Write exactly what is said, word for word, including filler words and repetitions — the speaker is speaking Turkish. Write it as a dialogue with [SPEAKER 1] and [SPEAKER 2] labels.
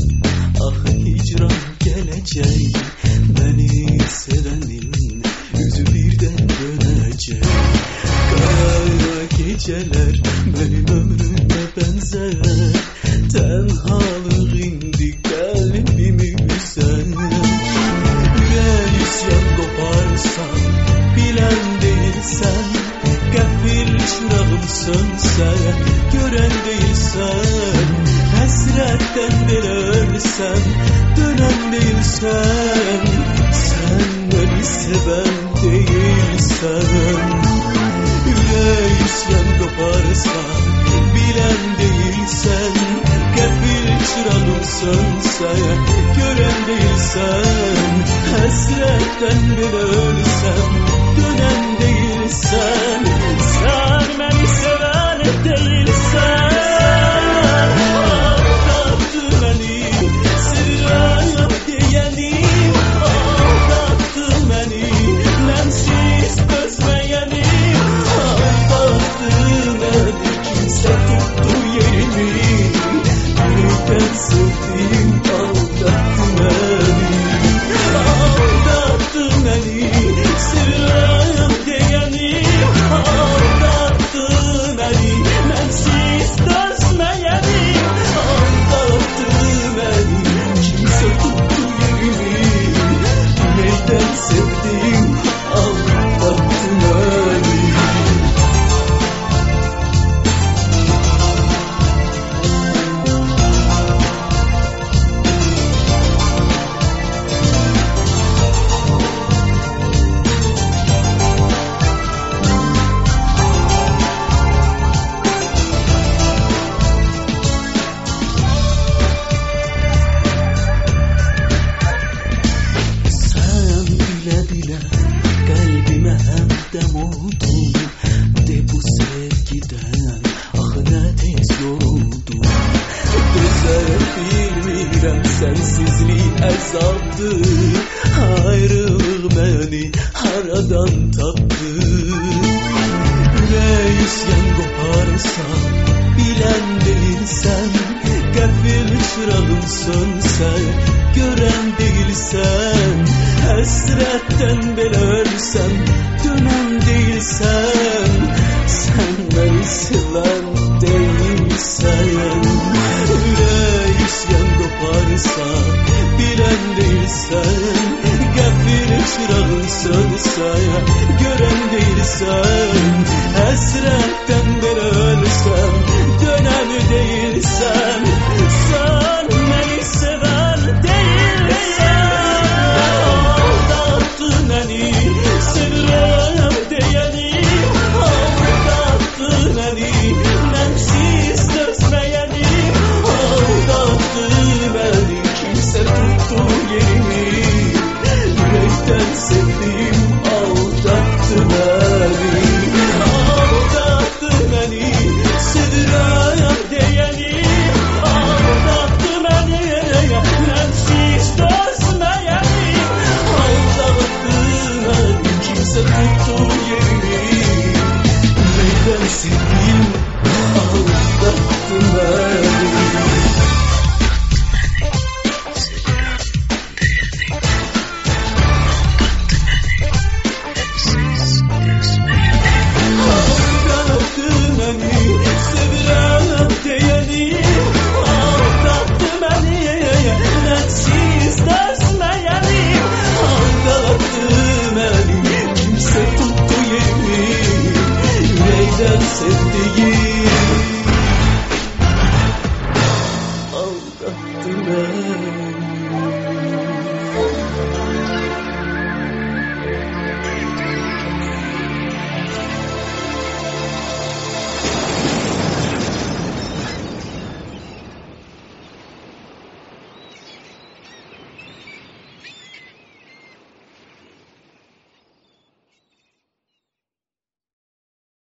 [SPEAKER 1] Ah hicran gelecek, beni sevenin yüzü birden dönecek. Kara geceler benim ömrüme benzer, tenhalık indi kalbimi üzer. Yüreğe isyan koparsan, bilen değilsen, gafil çırağım sönse, gören değilsen, hasretten bile ölsem, dönen değilsen, sen beni seven değilsen. Yüreğe isyan koparsan, bilen değilsen, gafil çırağım sönse, gören değilsen, hasretten bile ölsem, dönen değilsen, sen beni seven değilsen. Aldattı beni, seviyorum diyenim, aldattı beni, bensiz özleyenim, aldattı beni, kimse tuttu yerimi, yürekten sevdiğim aldattı beni, aldattı beni, seviyorum diyenim, aldattı beni, bensiz özleyenim, aldattı beni, kimse tuttu yerimi, yürekten sevdiğim aldattı beni. Sen bile bile kalbime hemdem oldun, de bu sevgiden ah ne tez yoruldum. Gözler bilmirem sensizliği azaptır, ayrılık beni haradan taptı. Yüreğe isyan koparsan, bilen değilsen, gafil çırağım sönse, gören değilsen, hasretten bile ölsem, dönen değilsen, sen beni seven değilsen. Yüreğe isyan koparsan, bilen değilsen, gafil çırağım sönse, gören değilsen, hasretten